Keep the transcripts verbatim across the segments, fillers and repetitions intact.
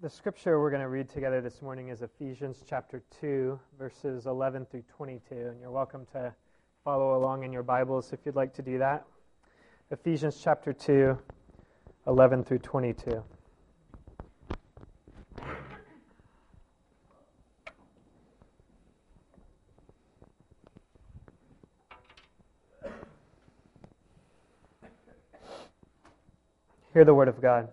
The scripture we're going to read together this morning is Ephesians chapter two, verses eleven through twenty-two. And you're welcome to follow along in your Bibles if you'd like to do that. Ephesians chapter two, eleven through twenty-two. Hear the word of God.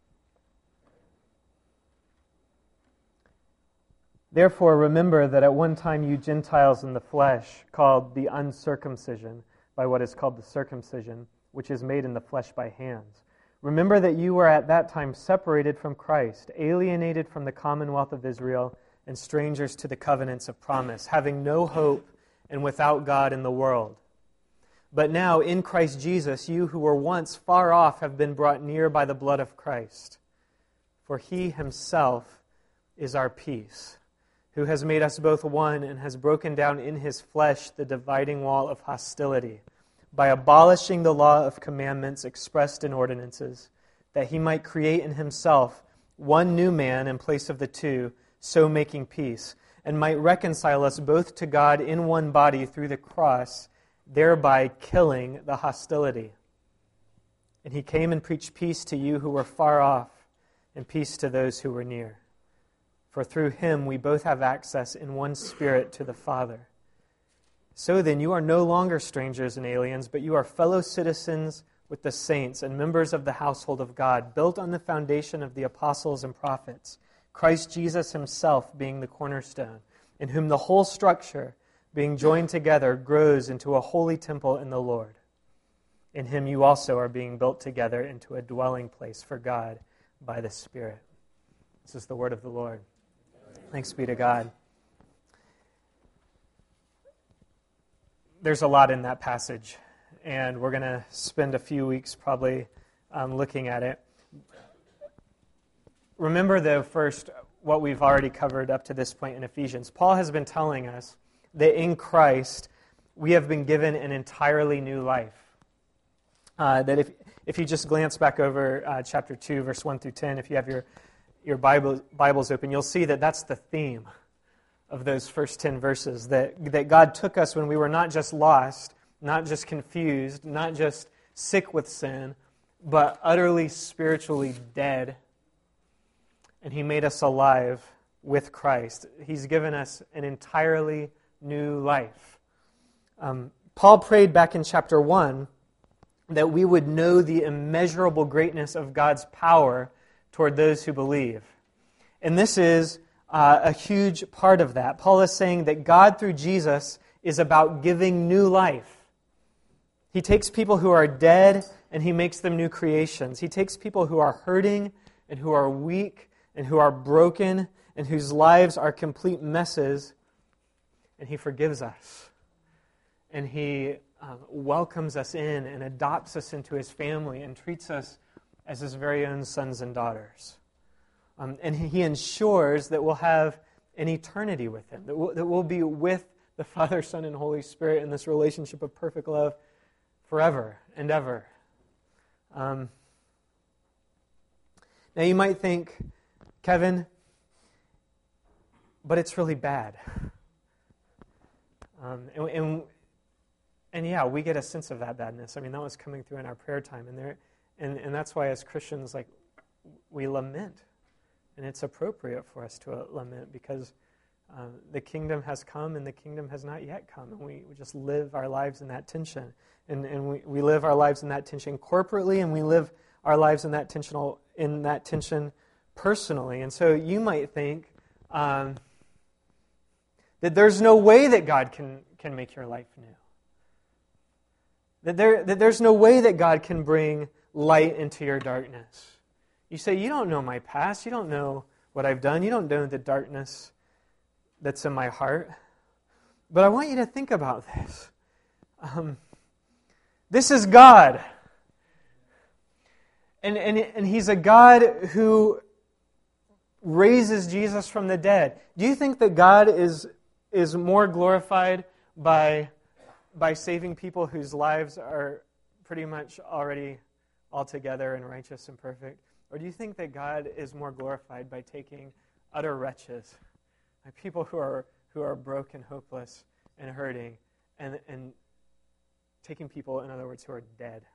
Therefore, remember that at one time you Gentiles in the flesh, called the uncircumcision by what is called the circumcision, which is made in the flesh by hands. Remember that you were at that time separated from Christ, alienated from the commonwealth of Israel, and strangers to the covenants of promise, having no hope and without God in the world. But now, in Christ Jesus, you who were once far off have been brought near by the blood of Christ. For He Himself is our peace, who has made us both one and has broken down in His flesh the dividing wall of hostility, by abolishing the law of commandments expressed in ordinances, that He might create in Himself one new man in place of the two, so making peace, and might reconcile us both to God in one body through the cross, thereby killing the hostility. And He came and preached peace to you who were far off, and peace to those who were near. For through Him we both have access in one Spirit to the Father. So then you are no longer strangers and aliens, but you are fellow citizens with the saints and members of the household of God, built on the foundation of the apostles and prophets, Christ Jesus Himself being the cornerstone, in whom the whole structure, being joined together, grows into a holy temple in the Lord. In Him you also are being built together into a dwelling place for God by the Spirit. This is the word of the Lord. Thanks be to God. There's a lot in that passage, and we're going to spend a few weeks probably um, looking at it. Remember, though, first, what we've already covered up to this point in Ephesians. Paul has been telling us that in Christ, we have been given an entirely new life. Uh, that if if you just glance back over uh, chapter two, verse one through ten, if you have your your Bible, Bibles open, you'll see that that's the theme of those first ten verses, that, that God took us when we were not just lost, not just confused, not just sick with sin, but utterly spiritually dead, and He made us alive with Christ. He's given us an entirely new life. Um, Paul prayed back in chapter one that we would know the immeasurable greatness of God's power toward those who believe. And this is uh, a huge part of that. Paul is saying that God through Jesus is about giving new life. He takes people who are dead and He makes them new creations. He takes people who are hurting and who are weak and who are broken and whose lives are complete messes, and He forgives us. And He uh, welcomes us in and adopts us into His family and treats us as His very own sons and daughters. Um, and He ensures that we'll have an eternity with Him, that we'll, that we'll be with the Father, Son, and Holy Spirit in this relationship of perfect love forever and ever. Um, now you might think, Kevin, but it's really bad. Um, and, and, and yeah, we get a sense of that badness. I mean, that was coming through in our prayer time, and there. And, and that's why as Christians, like, we lament. And it's appropriate for us to uh, lament because uh, the kingdom has come and the kingdom has not yet come. And we, we just live our lives in that tension. And, and we, we live our lives in that tension corporately, and we live our lives in that tensional in that tension personally. And so you might think um, that there's no way that God can, can make your life new. That, there, that there's no way that God can bring light into your darkness. You say, you don't know my past. You don't know what I've done. You don't know the darkness that's in my heart. But I want you to think about this. Um, this is God. And, and, and He's a God who raises Jesus from the dead. Do you think that God is, is more glorified by, by saving people whose lives are pretty much already altogether and righteous and perfect? Or do you think that God is more glorified by taking utter wretches, like people who are who are broken, hopeless, and hurting, and and taking people, in other words, who are dead,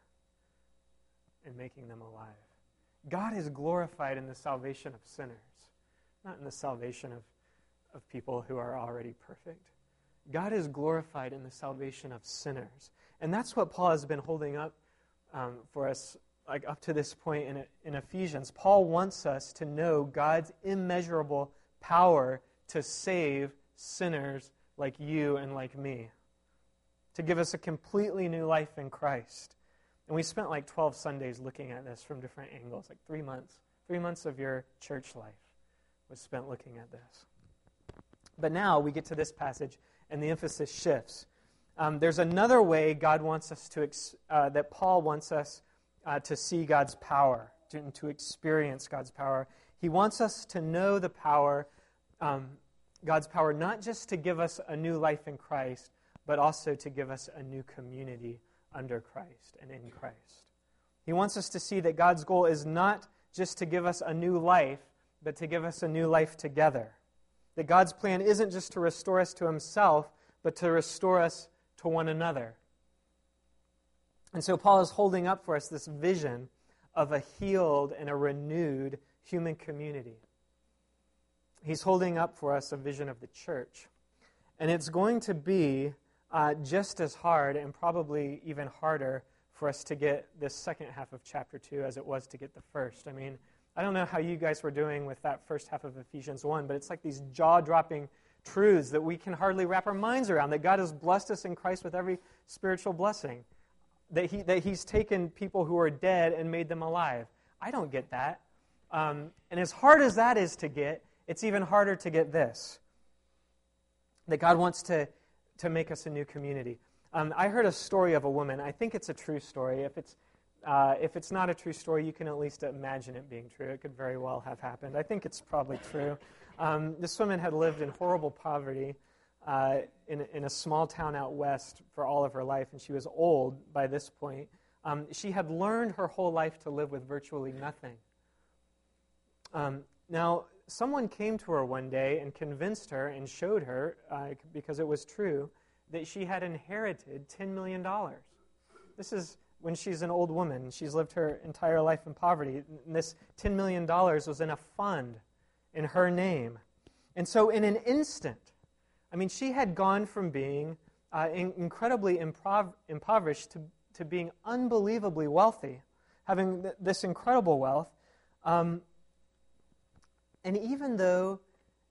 and making them alive? God is glorified in the salvation of sinners, not in the salvation of, of people who are already perfect. God is glorified in the salvation of sinners. And that's what Paul has been holding up um, for us, like up to this point in, in Ephesians. Paul wants us to know God's immeasurable power to save sinners like you and like me, to give us a completely new life in Christ. And we spent like twelve Sundays looking at this from different angles, like three months. Three months of your church life was spent looking at this. But now we get to this passage, and the emphasis shifts. Um, there's another way God wants us to, ex- uh, that Paul wants us uh, to see God's power, to, to experience God's power. He wants us to know the power, um, God's power, not just to give us a new life in Christ, but also to give us a new community under Christ and in Christ. He wants us to see that God's goal is not just to give us a new life, but to give us a new life together. That God's plan isn't just to restore us to himself, but to restore us to one another. And so Paul is holding up for us this vision of a healed and a renewed human community. He's holding up for us a vision of the church. And it's going to be uh, just as hard and probably even harder for us to get this second half of chapter two as it was to get the first. I mean, I don't know how you guys were doing with that first half of Ephesians one, but it's like these jaw-dropping truths that we can hardly wrap our minds around, that God has blessed us in Christ with every spiritual blessing, that he that he's taken people who are dead and made them alive. I don't get that. Um, and as hard as that is to get, it's even harder to get this, that God wants to, to make us a new community. Um, I heard a story of a woman. I think it's a true story. If it's uh, if it's not a true story, you can at least imagine it being true. It could very well have happened. I think it's probably true. Um, this woman had lived in horrible poverty uh, in, in a small town out west for all of her life, and she was old by this point. Um, she had learned her whole life to live with virtually nothing. Um, now, someone came to her one day and convinced her and showed her, uh, because it was true, that she had inherited ten million dollars. This is when she's an old woman. She's lived her entire life in poverty. And this ten million dollars was in a fund in her name. And so in an instant, I mean, she had gone from being uh, in, incredibly improv- impoverished to, to being unbelievably wealthy, having th- this incredible wealth. Um, and even though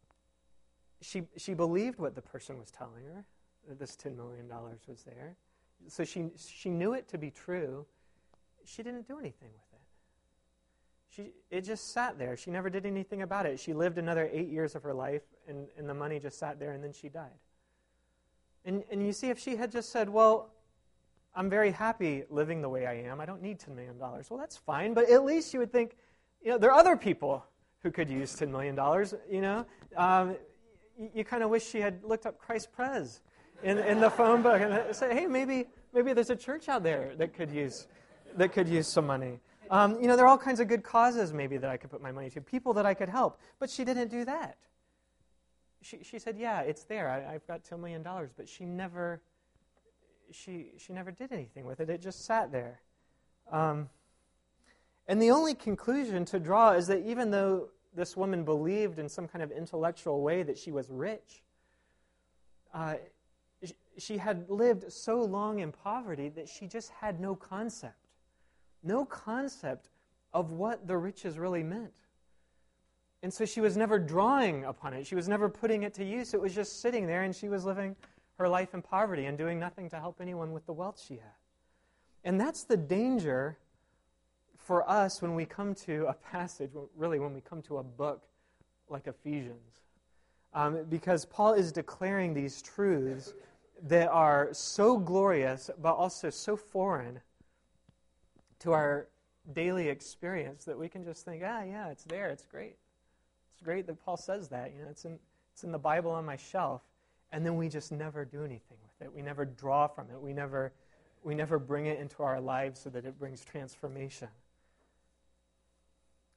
she she believed what the person was telling her, that this ten million dollars was there, so she she knew it to be true, she didn't do anything with it. She it just sat there. She never did anything about it. She lived another eight years of her life, and, and the money just sat there, and then she died. And and you see, if she had just said, well, I'm very happy living the way I am, I don't need ten million dollars, well, that's fine, but at least you would think, you know, there are other people who could use ten million dollars, you know. Um, you you kind of wish she had looked up Christ Prez in, in the phone book and said, hey, maybe maybe there's a church out there that could use that could use some money. Um, you know, there are all kinds of good causes maybe that I could put my money to, people that I could help. But she didn't do that. She she said, yeah, it's there. I, I've got ten million dollars, but she never she she never did anything with it. It just sat there. Um, and the only conclusion to draw is that even though this woman believed in some kind of intellectual way that she was rich, uh, she had lived so long in poverty that she just had no concept, no concept of what the riches really meant. And so she was never drawing upon it. She was never putting it to use. It was just sitting there, and she was living her life in poverty and doing nothing to help anyone with the wealth she had. And that's the danger for us when we come to a passage, really when we come to a book like Ephesians. Um, because Paul is declaring these truths that are so glorious, but also so foreign to our daily experience that we can just think, ah, yeah, it's there, it's great. It's great that Paul says that. You know, it's in it's in the Bible on my shelf, and then we just never do anything with it. We never draw from it. We never we never bring it into our lives so that it brings transformation.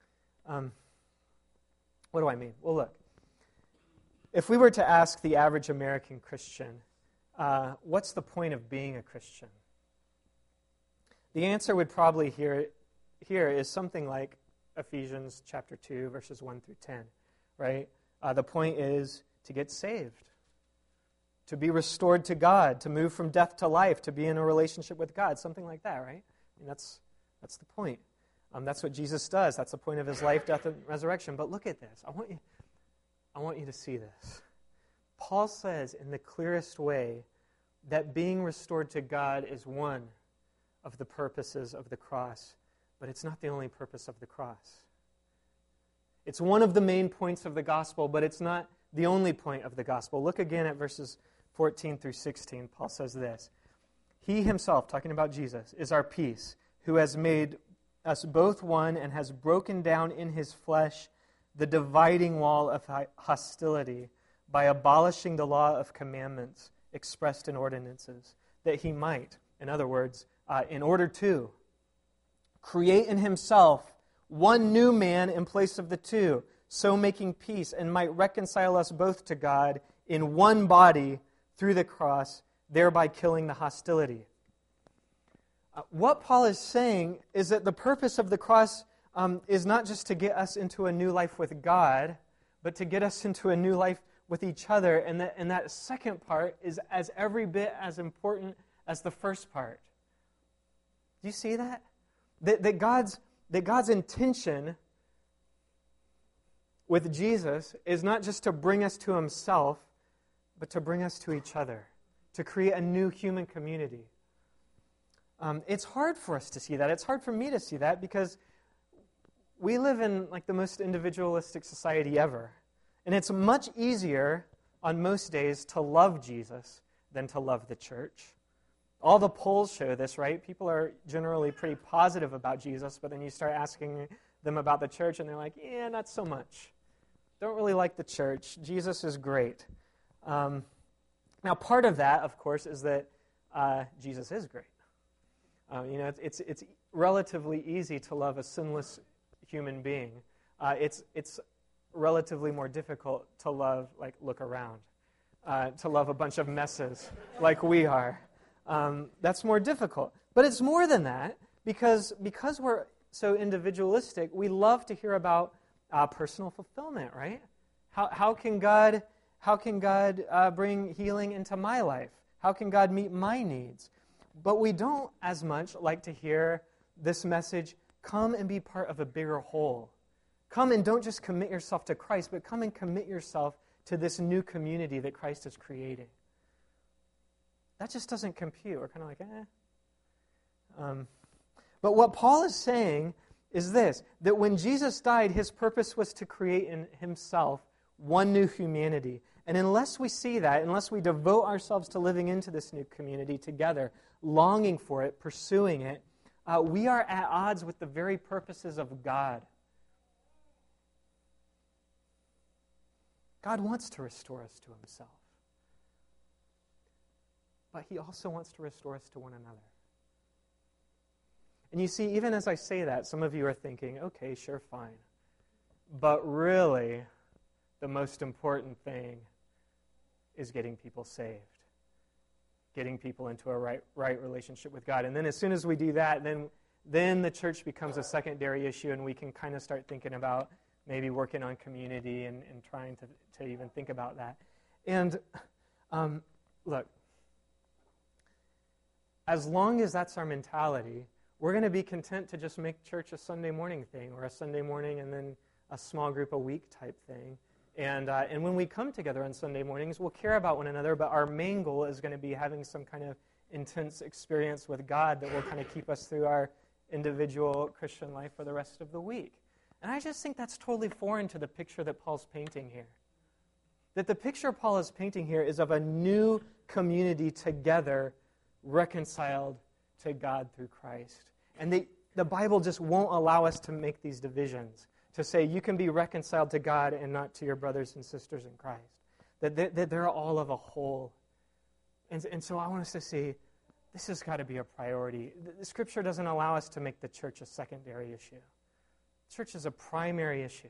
Um, what do I mean? Well, look. If we were to ask the average American Christian, uh, what's the point of being a Christian? The answer would probably here, here is something like Ephesians chapter two, verses one through ten, right? Uh, the point is to get saved, to be restored to God, to move from death to life, to be in a relationship with God, something like that, right? I mean, that's, that's the point. Um, that's what Jesus does. That's the point of his life, death, and resurrection. But look at this. I want you, I want you to see this. Paul says in the clearest way that being restored to God is one of the purposes of the cross, but it's not the only purpose of the cross. It's one of the main points of the gospel, but it's not the only point of the gospel. Look again at verses fourteen through sixteen. Paul says this. He himself, talking about Jesus, is our peace, who has made us both one and has broken down in his flesh the dividing wall of hostility by abolishing the law of commandments expressed in ordinances, that he might, in other words, uh, in order to create in himself one new man in place of the two, so making peace, and might reconcile us both to God in one body through the cross, thereby killing the hostility. Uh, what Paul is saying is that the purpose of the cross um, is not just to get us into a new life with God, but to get us into a new life with each other. And that, and that second part is as every bit as important as the first part. Do you see that? That, that, God's, that God's intention with Jesus is not just to bring us to himself, but to bring us to each other, to create a new human community. Um, it's hard for us to see that. It's hard for me to see that because we live in like the most individualistic society ever. And it's much easier on most days to love Jesus than to love the church. All the polls show this, right? People are generally pretty positive about Jesus, but then you start asking them about the church, and they're like, yeah, not so much. Don't really like the church. Jesus is great. Um, now, part of that, of course, is that uh, Jesus is great. Uh, you know, it's, it's it's relatively easy to love a sinless human being. Uh, it's it's relatively more difficult to love, like, look around, uh, to love a bunch of messes like we are. Um, that's more difficult. But it's more than that, because because we're so individualistic, we love to hear about uh, personal fulfillment, right? How how can God how can God uh, bring healing into my life? How can God meet my needs? But we don't as much like to hear this message, come and be part of a bigger whole. Come and don't just commit yourself to Christ, but come and commit yourself to this new community that Christ is creating. That just doesn't compute. We're kind of like, eh. Um, but what Paul is saying is this, that when Jesus died, his purpose was to create in himself one new humanity. And unless we see that, unless we devote ourselves to living into this new community together, longing for it, pursuing it, uh, we are at odds with the very purposes of God. God wants to restore us to himself. But he also wants to restore us to one another. And you see, even as I say that, some of you are thinking, okay, sure, fine. But really, the most important thing is getting people saved. Getting people into a right, right relationship with God. And then as soon as we do that, then, then the church becomes a secondary issue, and we can kind of start thinking about maybe working on community and, and trying to, to even think about that. And um, look, as long as that's our mentality, we're going to be content to just make church a Sunday morning thing, or a Sunday morning and then a small group a week type thing. And uh, and when we come together on Sunday mornings, we'll care about one another, but our main goal is going to be having some kind of intense experience with God that will kind of keep us through our individual Christian life for the rest of the week. And I just think that's totally foreign to the picture that Paul's painting here. That the picture Paul is painting here is of a new community together, reconciled to God through Christ. And they, the Bible just won't allow us to make these divisions, to say you can be reconciled to God and not to your brothers and sisters in Christ. That they're, that they're all of a whole. And, and so I want us to see, this has got to be a priority. The, the Scripture doesn't allow us to make the church a secondary issue, Church is a primary issue.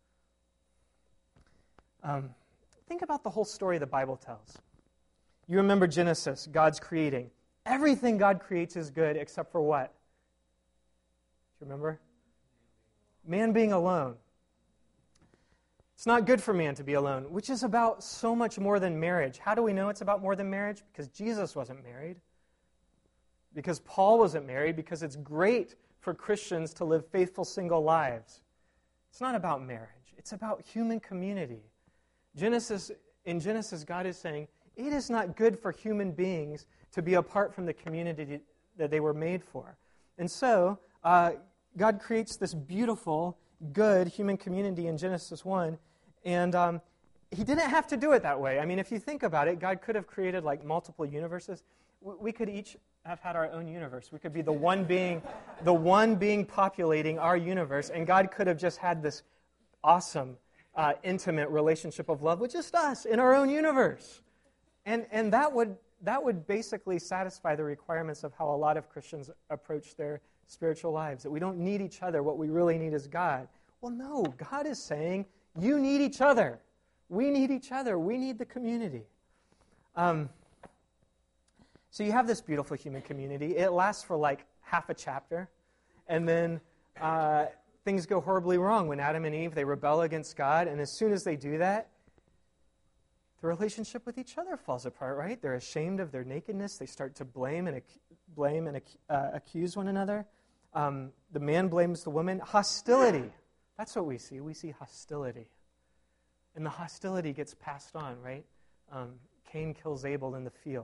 Um, think about the whole story the Bible tells. You remember Genesis, God's creating. Everything God creates is good except for what? Do you remember? Man being alone. It's not good for man to be alone, which is about so much more than marriage. How do we know it's about more than marriage? Because Jesus wasn't married. Because Paul wasn't married. Because it's great for Christians to live faithful single lives. It's not about marriage. It's about human community. Genesis, in Genesis, God is saying, it is not good for human beings to be apart from the community that they were made for. And so, uh, God creates this beautiful, good human community in Genesis one, and um, He didn't have to do it that way. I mean, if you think about it, God could have created like multiple universes. We could each have had our own universe. We could be the one being, the one being populating our universe, and God could have just had this awesome, uh, intimate relationship of love with just us in our own universe, and and that would that would basically satisfy the requirements of how a lot of Christians approach their spiritual lives. That we don't need each other. What we really need is God. Well, no. God is saying you need each other. We need each other. We need the community. Um. So you have this beautiful human community. It lasts for like half a chapter. And then uh, things go horribly wrong when Adam and Eve, they rebel against God. And as soon as they do that, the relationship with each other falls apart, right? They're ashamed of their nakedness. They start to blame and, ac- blame and ac- uh, accuse one another. Um, the man blames the woman. Hostility. That's what we see. We see hostility. And the hostility gets passed on, right? Um, Cain kills Abel in the field.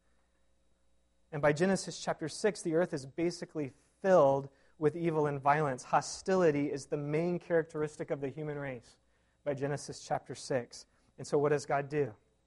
And by Genesis chapter six, the earth is basically filled with evil and violence. Hostility is the main characteristic of the human race by Genesis chapter six. And so what does God do?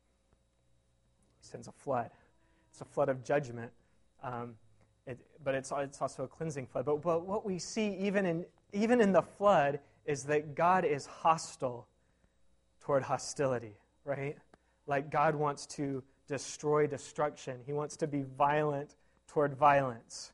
He sends a flood. It's a flood of judgment, um, it, but it's, it's also a cleansing flood. But, but what we see even in, even in the flood is that God is hostile toward hostility, right? Like God wants to destroy destruction. He wants to be violent toward violence.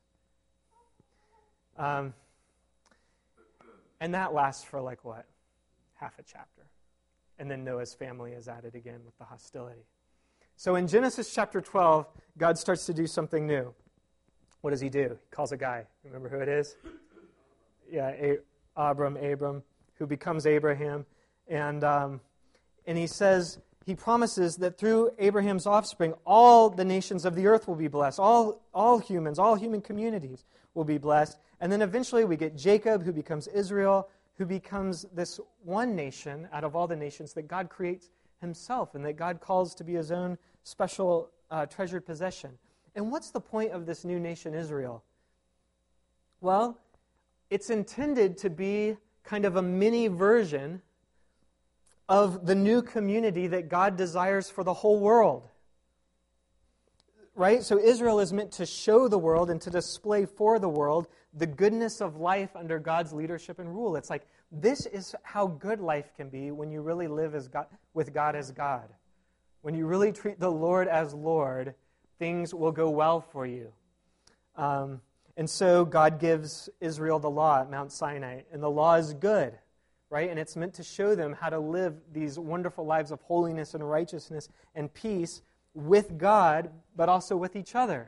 Um, and that lasts for like what? Half a chapter. And then Noah's family is added again with the hostility. So in Genesis chapter twelve, God starts to do something new. What does he do? He calls a guy. Remember who it is? Yeah, a- Abram, Abram, who becomes Abraham. And um, and he says, he promises that through Abraham's offspring, all the nations of the earth will be blessed. All, all humans, all human communities will be blessed. And then eventually we get Jacob, who becomes Israel, who becomes this one nation out of all the nations that God creates himself and that God calls to be his own special uh, treasured possession. And what's the point of this new nation, Israel? Well, it's intended to be kind of a mini version of the new community that God desires for the whole world. Right? So Israel is meant to show the world and to display for the world the goodness of life under God's leadership and rule. It's like, this is how good life can be when you really live as God, with God as God. When you really treat the Lord as Lord, things will go well for you. Um, and so God gives Israel the law at Mount Sinai, and the law is good. Right? And it's meant to show them how to live these wonderful lives of holiness and righteousness and peace with God, but also with each other.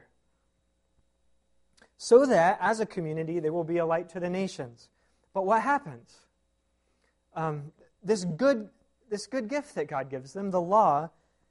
So that, as a community, they will be a light to the nations. But what happens? Um, this good, this good gift that God gives them, the law,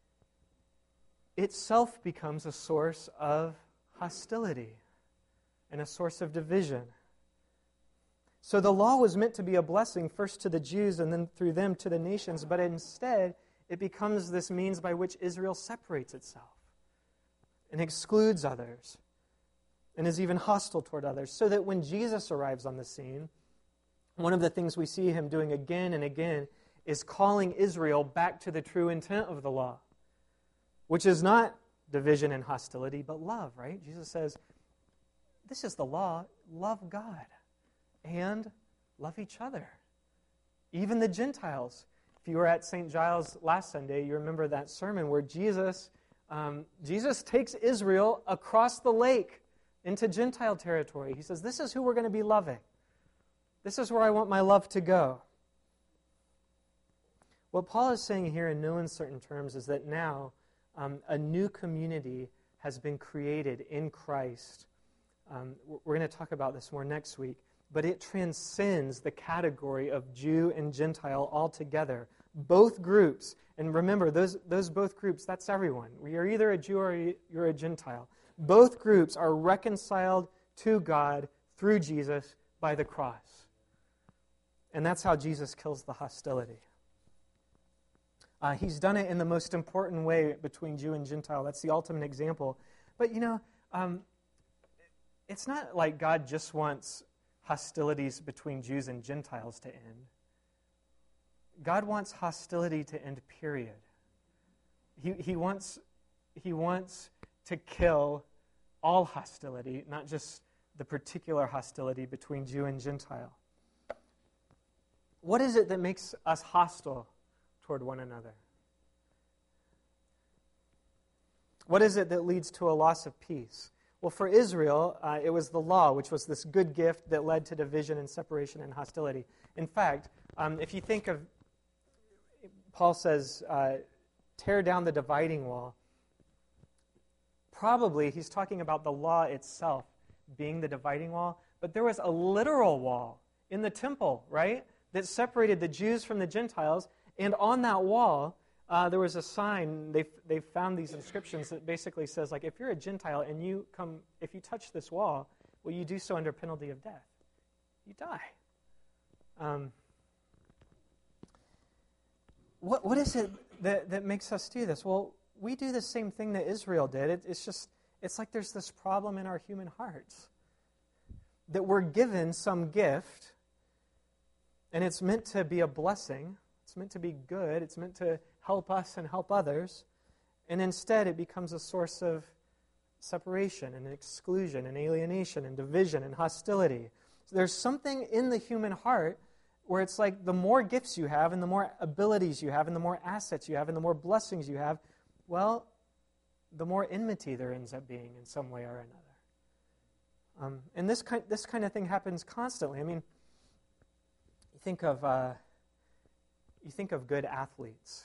itself becomes a source of hostility and a source of division. So the law was meant to be a blessing first to the Jews and then through them to the nations, but instead it becomes this means by which Israel separates itself and excludes others and is even hostile toward others. So that when Jesus arrives on the scene, one of the things we see him doing again and again is calling Israel back to the true intent of the law, which is not division and hostility, but love, right? Jesus says, this is the law, love God. And love each other. Even the Gentiles. If you were at Saint Giles last Sunday, you remember that sermon where Jesus, um, Jesus takes Israel across the lake into Gentile territory. He says, this is who we're going to be loving. This is where I want my love to go. What Paul is saying here in no uncertain terms is that now um, a new community has been created in Christ. Um, we're going to talk about this more next week, but it transcends the category of Jew and Gentile altogether. Both groups, and remember, those, those both groups, that's everyone. You're either a Jew or you're a Gentile. Both groups are reconciled to God through Jesus by the cross. And that's how Jesus kills the hostility. Uh, he's done it in the most important way between Jew and Gentile. That's the ultimate example. But, you know, um, it's not like God just wants hostilities between Jews and Gentiles to end. God wants hostility to end, period. He, he, wants, he wants to kill all hostility, not just the particular hostility between Jew and Gentile. What is it that makes us hostile toward one another? What is it that leads to a loss of peace? Well, for Israel, uh, it was the law, which was this good gift that led to division and separation and hostility. In fact, um, if you think of, Paul says, uh, tear down the dividing wall, probably he's talking about the law itself being the dividing wall, but there was a literal wall in the temple, right, that separated the Jews from the Gentiles, and on that wall, uh, there was a sign. They they found these inscriptions that basically says, like, if you're a Gentile and you come, if you touch this wall, well, you do so under penalty of death. You die. Um, what what is it that, that makes us do this? Well, we do the same thing that Israel did. It, it's just, it's like there's this problem in our human hearts that we're given some gift, and it's meant to be a blessing. It's meant to be good. It's meant to help us and help others. And instead, it becomes a source of separation and exclusion and alienation and division and hostility. So there's something in the human heart where it's like the more gifts you have and the more abilities you have and the more assets you have and the more blessings you have, well, the more enmity there ends up being in some way or another. Um, and this kind, this kind of thing happens constantly. I mean, you think of uh, you think of good athletes.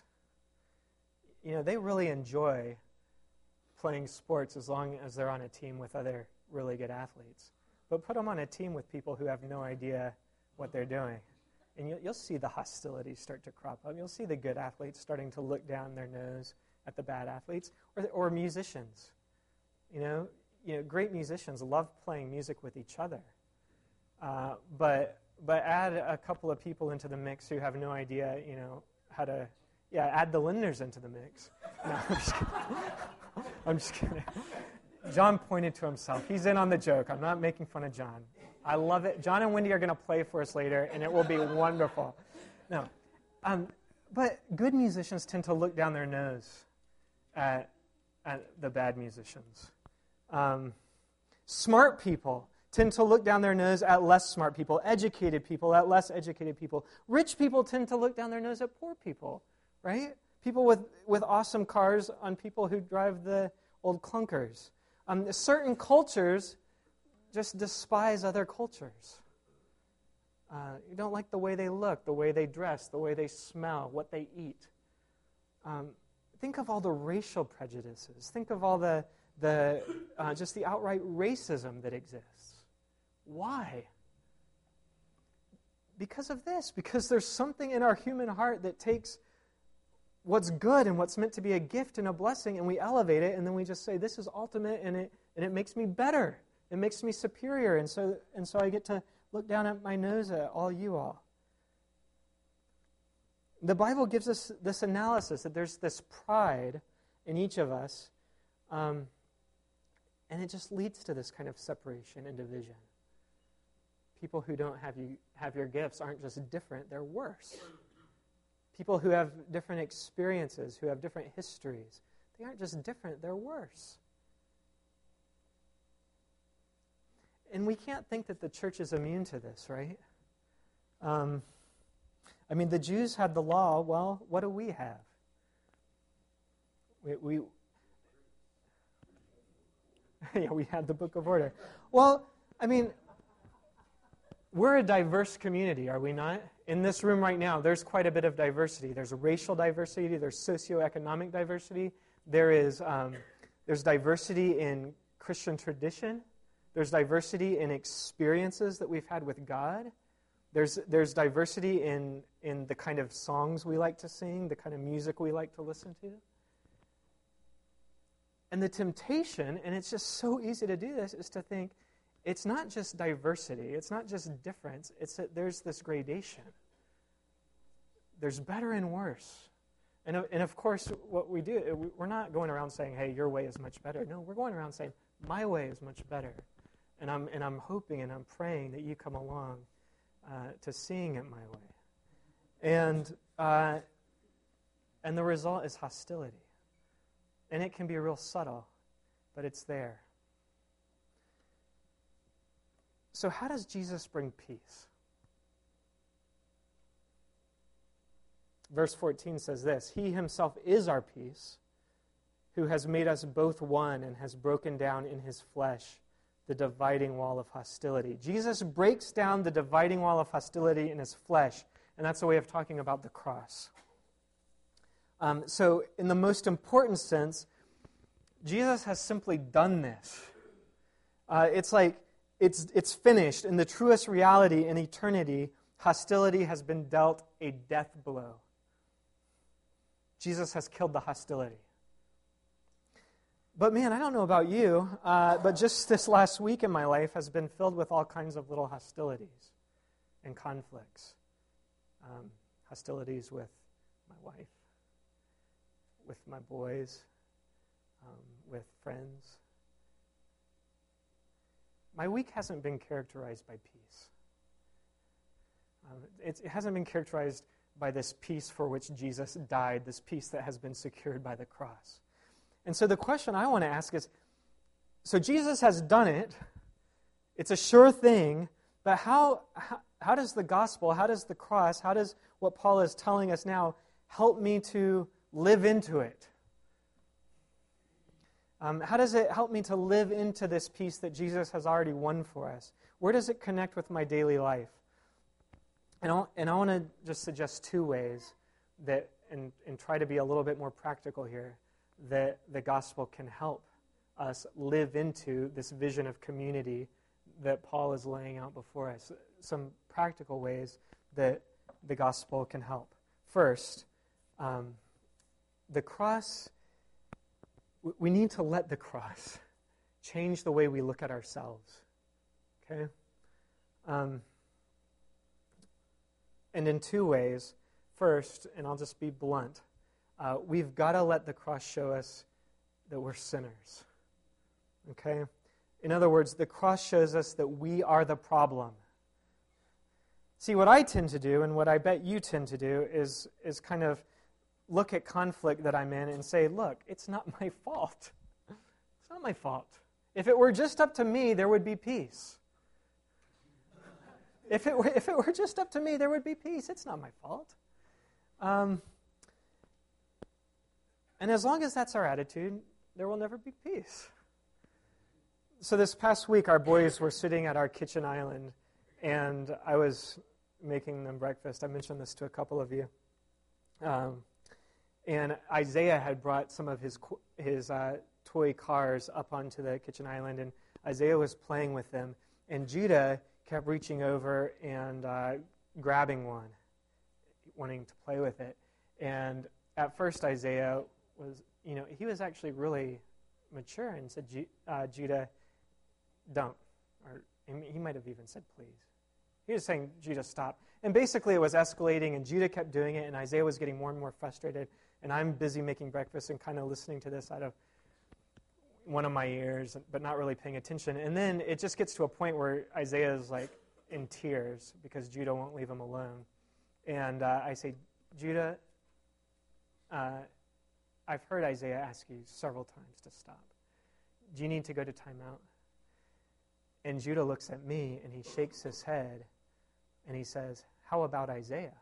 You know, they really enjoy playing sports as long as they're on a team with other really good athletes. But put them on a team with people who have no idea what they're doing, and you'll, you'll see the hostility start to crop up. You'll see the good athletes starting to look down their nose at the bad athletes, or, or musicians. You know, you know, great musicians love playing music with each other, uh, but but add a couple of people into the mix who have no idea, you know, how to, yeah, add the Lindners into the mix. No, I'm just kidding. I'm just kidding. John pointed to himself. He's in on the joke. I'm not making fun of John. I love it. John and Wendy are going to play for us later, and it will be wonderful. No, um, but good musicians tend to look down their nose at, at the bad musicians. Um, smart people tend to look down their nose at less smart people. Educated people at less educated people. Rich people tend to look down their nose at poor people, right? People with, with awesome cars on people who drive the old clunkers. Um, certain cultures just despise other cultures. Uh, you don't like the way they look, the way they dress, the way they smell, what they eat. Um, think of all the racial prejudices. Think of all the, the uh, just the outright racism that exists. Why? Because of this. Because there's something in our human heart that takes what's good and what's meant to be a gift and a blessing, and we elevate it, and then we just say, this is ultimate, and it and it makes me better. It makes me superior, and so and so I get to look down at my nose at all you all. The Bible gives us this analysis that there's this pride in each of us, um, and it just leads to this kind of separation and division. People who don't have you have your gifts aren't just different, they're worse. People who have different experiences, who have different histories, they aren't just different, they're worse. And we can't think that the church is immune to this, right? Um, I mean, the Jews had the law. Well, what do we have? We, we yeah, we had the Book of Order. Well, I mean, we're a diverse community, are we not? In this room right now, there's quite a bit of diversity. There's racial diversity. There's socioeconomic diversity. There is um, there's diversity in Christian tradition. There's diversity in experiences that we've had with God. There's there's diversity in in the kind of songs we like to sing, the kind of music we like to listen to. And the temptation, and it's just so easy to do this, is to think it's not just diversity, it's not just difference, it's that there's this gradation. There's better and worse. And, and of course, what we do, we're not going around saying, hey, your way is much better. No, we're going around saying, my way is much better. And I'm and I'm hoping and I'm praying that you come along uh, to seeing it my way. And uh, and the result is hostility. And it can be real subtle, but it's there. So how does Jesus bring peace? Verse fourteen says this, He himself is our peace, who has made us both one and has broken down in his flesh the dividing wall of hostility. Jesus breaks down the dividing wall of hostility in his flesh, and that's a way of talking about the cross. Um, so in the most important sense, Jesus has simply done this. Uh, it's like it's it's finished. In the truest reality, in eternity, hostility has been dealt a death blow. Jesus has killed the hostility. But man, I don't know about you, uh, but just this last week in my life has been filled with all kinds of little hostilities and conflicts. Um, hostilities with my wife, with my boys, um, with friends. My week hasn't been characterized by peace. Um, it, it hasn't been characterized by this peace for which Jesus died, this peace that has been secured by the cross. And so the question I want to ask is, so Jesus has done it, it's a sure thing, but how, how, how does the gospel, how does the cross, how does what Paul is telling us now help me to live into it? Um, how does it help me to live into this peace that Jesus has already won for us? Where does it connect with my daily life? And, I'll, and I want to just suggest two ways that, and, and try to be a little bit more practical here, that the gospel can help us live into this vision of community that Paul is laying out before us. Some practical ways that the gospel can help. First, um, the cross, we need to let the cross change the way we look at ourselves. Okay? Um, and in two ways. First, and I'll just be blunt, Uh, we've got to let the cross show us that we're sinners. Okay? In other words, the cross shows us that we are the problem. See, what I tend to do, and what I bet you tend to do, is, is kind of look at conflict that I'm in and say, look, it's not my fault. It's not my fault. If it were just up to me, there would be peace. If it were, if it were just up to me, there would be peace. It's not my fault. Um... And as long as that's our attitude, there will never be peace. So this past week, our boys were sitting at our kitchen island, and I was making them breakfast. I mentioned this to a couple of you. Um, and Isaiah had brought some of his his uh, toy cars up onto the kitchen island, and Isaiah was playing with them. And Judah kept reaching over and uh, grabbing one, wanting to play with it. And at first, Isaiah was, you know, he was actually really mature and said, uh, Judah, don't. Or he might have even said, please. He was saying, Judah, stop. And basically it was escalating, and Judah kept doing it, and Isaiah was getting more and more frustrated. And I'm busy making breakfast and kind of listening to this out of one of my ears, but not really paying attention. And then it just gets to a point where Isaiah is like in tears because Judah won't leave him alone. And uh, I say, Judah, uh, I've heard Isaiah ask you several times to stop. Do you need to go to timeout? And Judah looks at me, and he shakes his head, and he says, how about Isaiah?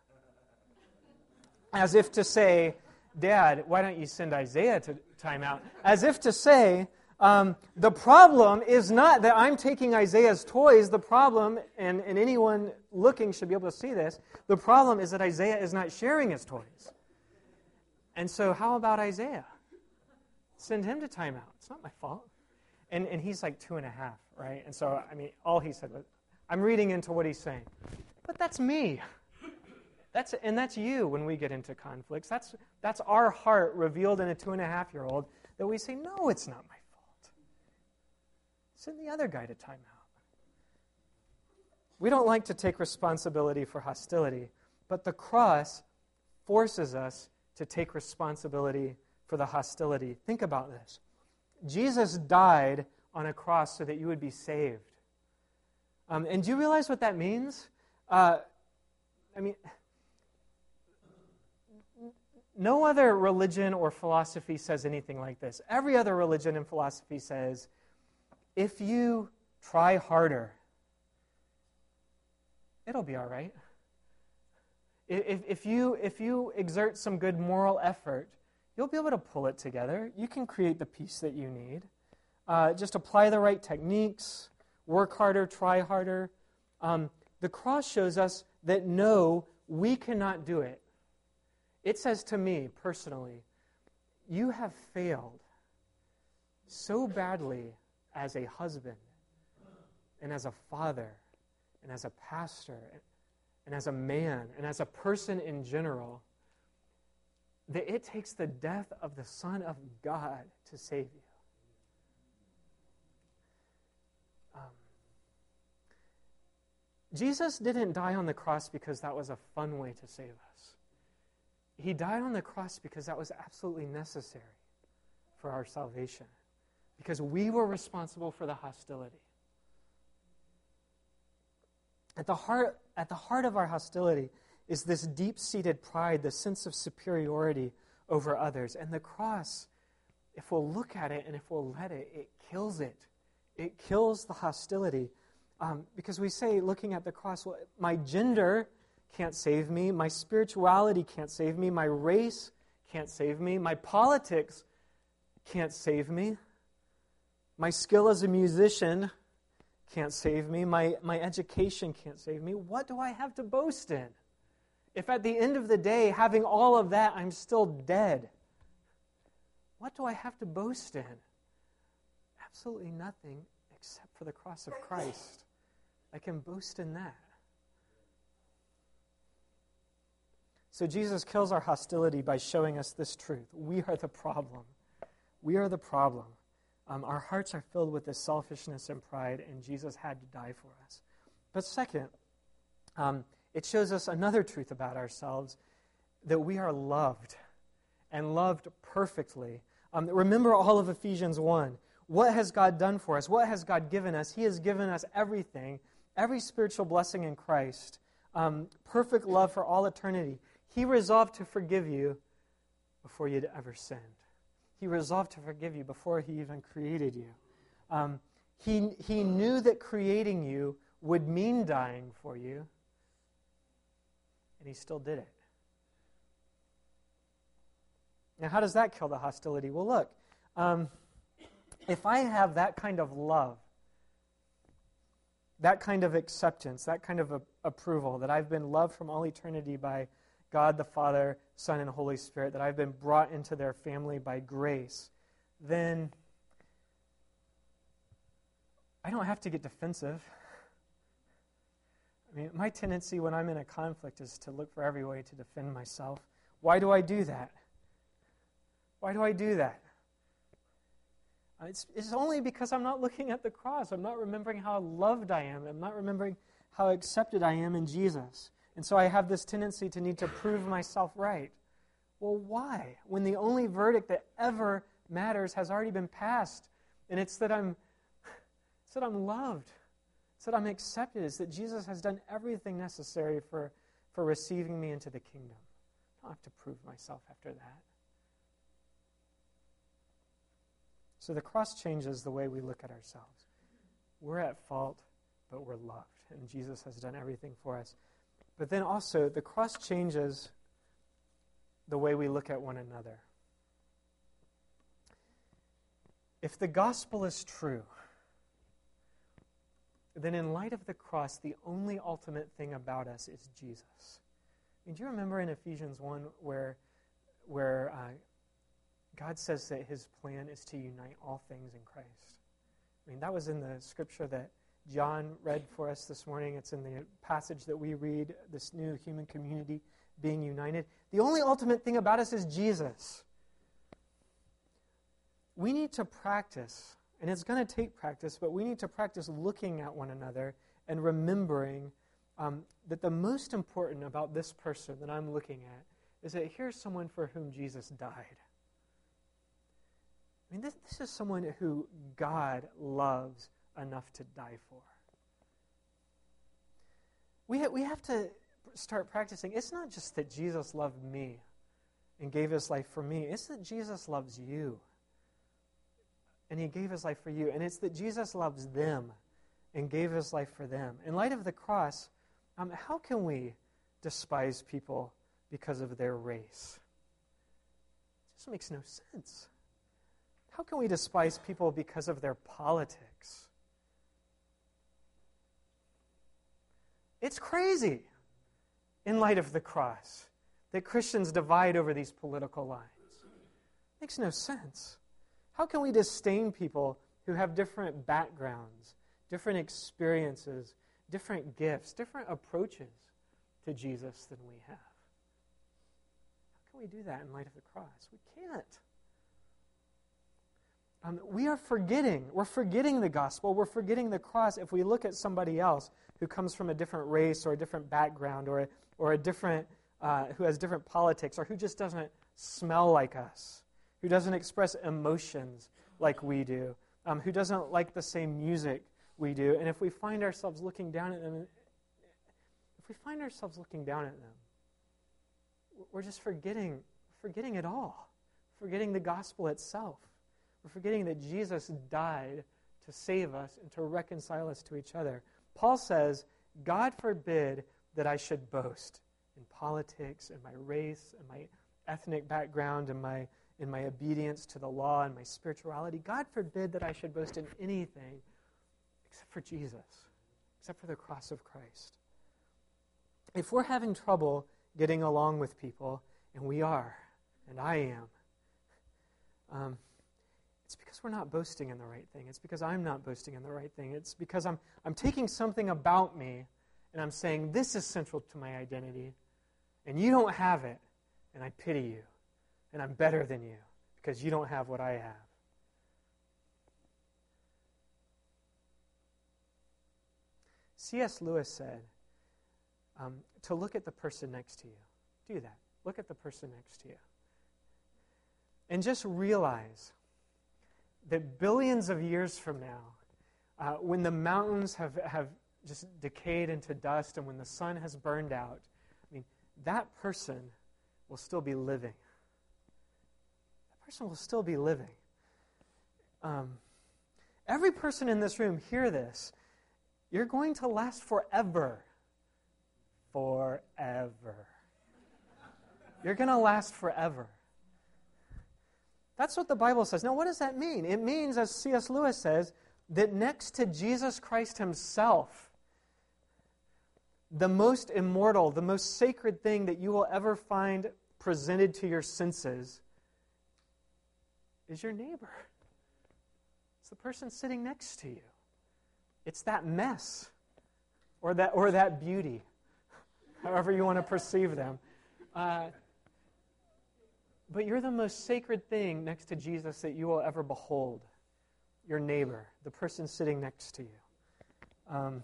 As if to say, Dad, why don't you send Isaiah to timeout? As if to say, Um, the problem is not that I'm taking Isaiah's toys. The problem, and, and anyone looking should be able to see this, the problem is that Isaiah is not sharing his toys. And so how about Isaiah? Send him to timeout. It's not my fault. And and he's like two and a half, right? And so, I mean, all he said was, I'm reading into what he's saying. But that's me. That's and that's you when we get into conflicts. That's that's our heart revealed in a two and a half year old that we say, no, it's not my fault. Send the other guy to timeout. We don't like to take responsibility for hostility, but the cross forces us to take responsibility for the hostility. Think about this. Jesus died on a cross so that you would be saved. Um, and do you realize what that means? Uh, I mean, no other religion or philosophy says anything like this. Every other religion and philosophy says, if you try harder, it'll be all right. If, if, you, if you exert some good moral effort, you'll be able to pull it together. You can create the peace that you need. Uh, just apply the right techniques, work harder, try harder. Um, the cross shows us that no, we cannot do it. It says to me, personally, you have failed so badly as a husband and as a father and as a pastor and as a man and as a person in general that it takes the death of the Son of God to save you. Um, Jesus didn't die on the cross because that was a fun way to save us. He died on the cross because that was absolutely necessary for our salvation. Because we were responsible for the hostility. At the heart, at the heart of our hostility is this deep-seated pride, the sense of superiority over others. And the cross, if we'll look at it and if we'll let it, it kills it. It kills the hostility. Um, because we say, looking at the cross, well, my gender can't save me, my spirituality can't save me, my race can't save me, my politics can't save me, my skill as a musician can't save me, my, my education can't save me. What do I have to boast in? If at the end of the day, having all of that, I'm still dead, what do I have to boast in? Absolutely nothing except for the cross of Christ. I can boast in that. So Jesus kills our hostility by showing us this truth. We are the problem. We are the problem. Um, our hearts are filled with this selfishness and pride, and Jesus had to die for us. But second, um, it shows us another truth about ourselves, that we are loved, and loved perfectly. Um, remember all of Ephesians one. What has God done for us? What has God given us? He has given us everything, every spiritual blessing in Christ, um, perfect love for all eternity. He resolved to forgive you before you'd ever sinned. He resolved to forgive you before He even created you. Um, he, he knew that creating you would mean dying for you, and He still did it. Now, how does that kill the hostility? Well, look, um, if I have that kind of love, that kind of acceptance, that kind of a, approval, that I've been loved from all eternity by God the Father, Son, and Holy Spirit, that I've been brought into their family by grace, then I don't have to get defensive. I mean, my tendency when I'm in a conflict is to look for every way to defend myself. Why do I do that? Why do I do that? It's, it's only because I'm not looking at the cross. I'm not remembering how loved I am. I'm not remembering how accepted I am in Jesus. And so I have this tendency to need to prove myself right. Well, why? When the only verdict that ever matters has already been passed, and it's that I'm, it's that I'm loved. It's that I'm accepted. It's that Jesus has done everything necessary for, for receiving me into the kingdom. I don't have to prove myself after that. So the cross changes the way we look at ourselves. We're at fault, but we're loved, and Jesus has done everything for us. But then also, the cross changes the way we look at one another. If the gospel is true, then in light of the cross, the only ultimate thing about us is Jesus. I mean, do you remember in Ephesians one where, where uh, God says that his plan is to unite all things in Christ? I mean, that was in the scripture that John read for us this morning. It's in the passage that we read, this new human community being united. The only ultimate thing about us is Jesus. We need to practice, and it's going to take practice, but we need to practice looking at one another and remembering um, that the most important about this person that I'm looking at is that here's someone for whom Jesus died. I mean, this, this is someone who God loves enough to die for. We, ha- we have to start practicing. It's not just that Jesus loved me and gave his life for me. It's that Jesus loves you. And he gave his life for you. And it's that Jesus loves them and gave his life for them. In light of the cross, um, how can we despise people because of their race? It just makes no sense. How can we despise people because of their politics? It's crazy in light of the cross that Christians divide over these political lines. It makes no sense. How can we disdain people who have different backgrounds, different experiences, different gifts, different approaches to Jesus than we have? How can we do that in light of the cross? We can't. Um, we are forgetting. We're forgetting the gospel. We're forgetting the cross if we look at somebody else who comes from a different race or a different background or a, or a different, uh, who has different politics or who just doesn't smell like us, who doesn't express emotions like we do, um, who doesn't like the same music we do. And if we find ourselves looking down at them, if we find ourselves looking down at them, we're just forgetting, forgetting it all, forgetting the gospel itself. We're forgetting that Jesus died to save us and to reconcile us to each other. Paul says, God forbid that I should boast in politics, in my race, in my ethnic background, in my in my obedience to the law and my spirituality. God forbid that I should boast in anything except for Jesus, except for the cross of Christ. If we're having trouble getting along with people, and we are, and I am, um, it's because we're not boasting in the right thing. It's because I'm not boasting in the right thing. It's because I'm I'm taking something about me, and I'm saying, this is central to my identity, and you don't have it, and I pity you. And I'm better than you because you don't have what I have. C S Lewis said, um, to look at the person next to you. Do that. Look at the person next to you. And just realize that billions of years from now, uh, when the mountains have, have just decayed into dust and when the sun has burned out, I mean, that person will still be living. Person will still be living. Um, every person in this room, hear this. You're going to last forever. Forever. You're going to last forever. That's what the Bible says. Now, what does that mean? It means, as C S Lewis says, that next to Jesus Christ himself, the most immortal, the most sacred thing that you will ever find presented to your senses is your neighbor. It's the person sitting next to you. It's that mess or that or that beauty, however you want to perceive them. Uh, but you're the most sacred thing next to Jesus that you will ever behold. Your neighbor, the person sitting next to you. Um,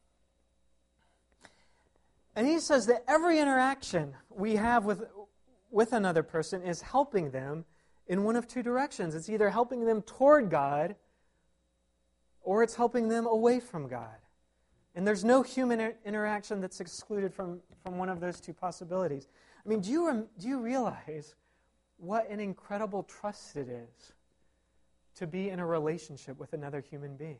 and he says that every interaction we have with, with another person is helping them in one of two directions. It's either helping them toward God or it's helping them away from God. And there's no human inter- interaction that's excluded from, from one of those two possibilities. I mean, do you, rem- do you realize what an incredible trust it is to be in a relationship with another human being?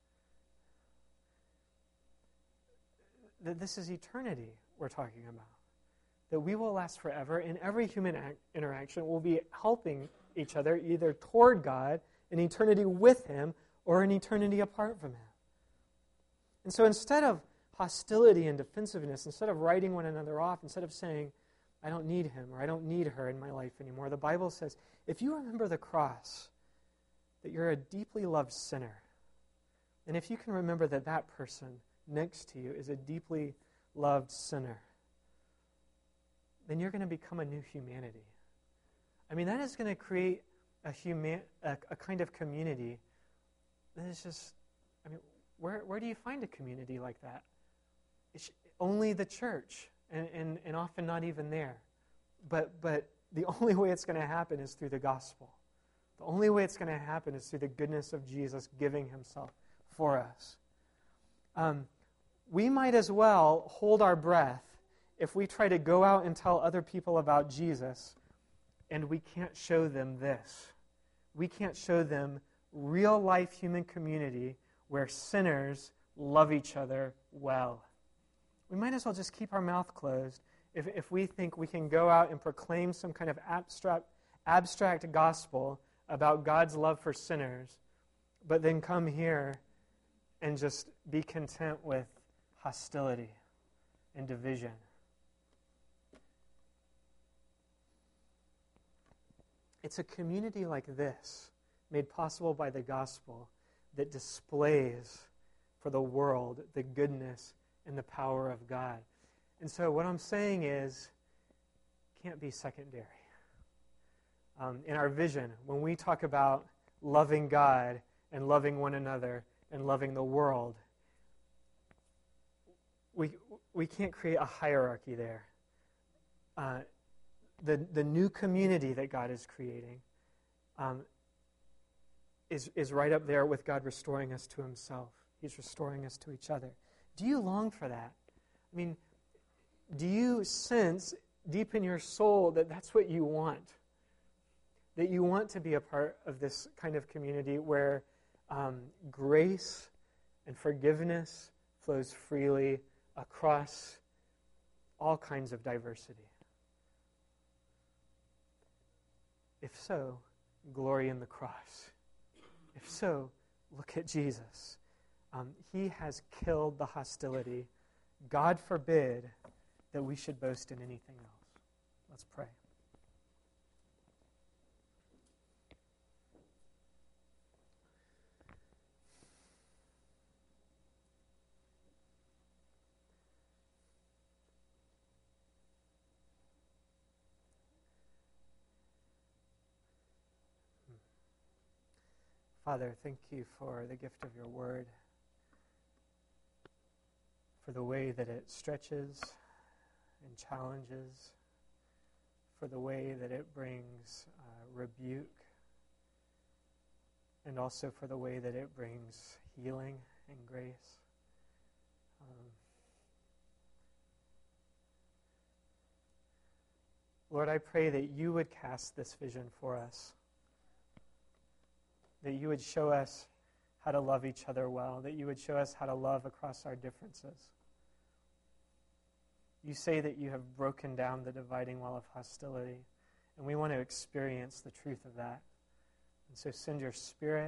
That this is eternity we're talking about. That we will last forever, and every human act, interaction will be helping each other either toward God an eternity with him or an eternity apart from him. And so instead of hostility and defensiveness, instead of writing one another off, instead of saying, I don't need him or I don't need her in my life anymore, the Bible says, if you remember the cross, that you're a deeply loved sinner, and if you can remember that that person next to you is a deeply loved sinner, then you're going to become a new humanity. I mean, that is going to create a, human, a, a kind of community that is just, I mean, where, where do you find a community like that? It's only the church, and, and, and often not even there. But, but the only way it's going to happen is through the gospel. The only way it's going to happen is through the goodness of Jesus giving himself for us. Um, we might as well hold our breath if we try to go out and tell other people about Jesus and we can't show them this. We can't show them real-life human community where sinners love each other well. We might as well just keep our mouth closed if, if we think we can go out and proclaim some kind of abstract, abstract gospel about God's love for sinners, but then come here and just be content with hostility and division. It's a community like this, made possible by the gospel, that displays for the world the goodness and the power of God. And so what I'm saying is, can't be secondary. Um, in our vision, when we talk about loving God and loving one another and loving the world, we we can't create a hierarchy there. Uh, the the new community that God is creating um, is is right up there with God restoring us to himself. He's restoring us to each other. Do you long for that? I mean, do you sense deep in your soul that that's what you want? That you want to be a part of this kind of community where um, grace and forgiveness flows freely across all kinds of diversity? If so, glory in the cross. If so, look at Jesus. Um, he has killed the hostility. God forbid that we should boast in anything else. Let's pray. Father, thank you for the gift of your word, for the way that it stretches and challenges, for the way that it brings uh, rebuke, and also for the way that it brings healing and grace. Um, Lord, I pray that you would cast this vision for us, that you would show us how to love each other well, that you would show us how to love across our differences. You say that you have broken down the dividing wall of hostility, and we want to experience the truth of that. And so send your Spirit,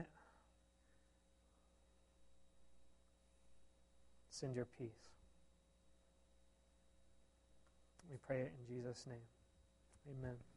send your peace. We pray it in Jesus' name. Amen.